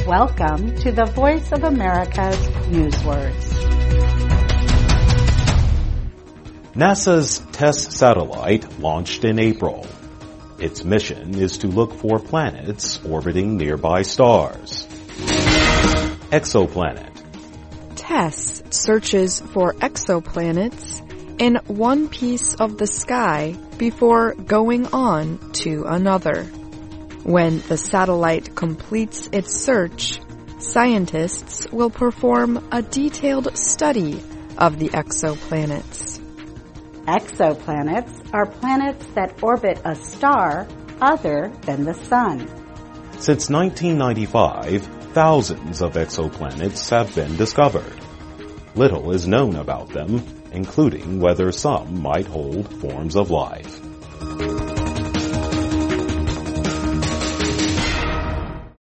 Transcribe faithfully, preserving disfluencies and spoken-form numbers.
Welcome to the Voice of America's Newswords. NASA's TESS satellite launched in April. Its mission is to look for planets orbiting nearby stars. Exoplanet. TESS searches for exoplanets in one piece of the sky before going on to another. When the satellite completes its search, scientists will perform a detailed study of the exoplanets. Exoplanets are planets that orbit a star other than the Sun. Since nineteen ninety-five, thousands of exoplanets have been discovered. Little is known about them, including whether some might hold forms of life.